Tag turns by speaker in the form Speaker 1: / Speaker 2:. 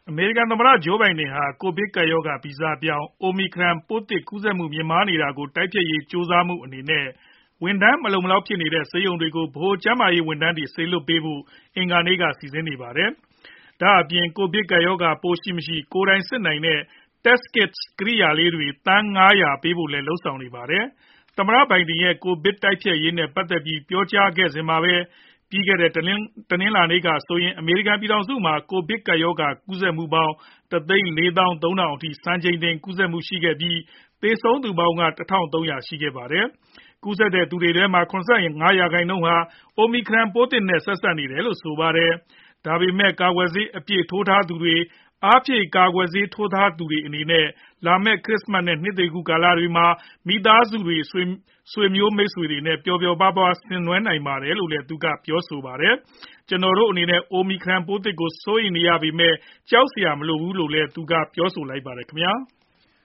Speaker 1: အမေရိကန်သမ္မတ Joe Biden ဟာ ကိုဗစ်ကပ်ရောဂါ ဗီဇပြောင်း Omicron ပိုးသစ်ကူးစက်မှု မြင့်မားနေတာကို တိုက်ဖျက်ရေး ကြိုးစားမှုအနေနဲ့ ဝန်ထမ်းမလုံမလောက်ဖြစ်နေတဲ့ ဆေးရုံတွေကို ဗဟိုကျန်းမာရေးဝန်ထမ်းတွေ စေလွှတ်ပေးဖို့ အင်္ဂါနေ့က စီစဉ်နေပါတယ်။ ဒါအပြင် ကိုဗစ်ကပ်ရောဂါပိုးရှိမရှိ ကိုယ်တိုင်စစ်နိုင်တဲ့ Test Kits ကိရိယာလေးတွေ သန်း ၅၀၀ ပေးဖို့လည်း လုပ်ဆောင်နေပါတယ်။ သမ္မတ Biden ရဲ့ ကိုဗစ်တိုက်ဖျက်ရေးနဲ့ ပတ်သက်ပြီး ပြောကြားခဲ့စဉ်မှာပဲ ပြီးခဲ့တဲ့ တနင်္လာနေ့ကဆိုရင် အမေရိကန် ပြည်ထောင်စုမှာ ကိုဗစ်ကပ်ရောဂါ ကူးစက်မှုပေါင်း ၁၄၃,၀၀၀ အထိ စံချိန်တင် ကူးစက်မှုရှိခဲ့ပြီး သေဆုံးသူပေါင်းက ၁,၃၀၀ ရှိခဲ့ပါတယ်။ ကူးစက်တဲ့သူတွေထဲမှာ ၇၅ ရာခိုင်နှုန်းဟာ Omicron ပိုးသစ်နဲ့ ဆက်စပ်နေတယ်လို့ ဆိုပါတယ်။ ဒါပေမဲ့ ကာကွယ်ဆေးအပြည့်ထိုးထားသူတွေ၊ အားဖြည့်ကာကွယ်ဆေး ထိုးထားသူတွေအနေနဲ့ လာမယ့် ခရစ္စမတ် နဲ့ နှစ်သစ်ကူးကာလတွေမှာ မိသားစုတွေ၊ ဆွေမျိုးမိတ်ဆွေတွေနဲ့ ပျော်ပျော်ပါးပါး ဆင်နွှဲနိုင်ပါတယ်လို့လည်း သူကပြောပါတယ်။ ကျနော်တို့အနေနဲ့ Omicron ပိုးသစ်ကို စိုးရိမ်နေရပေမဲ့ ကြောက်စရာမလိုဘူးလို့လည်း သူကပြောပါတယ်ခင်ဗျာ။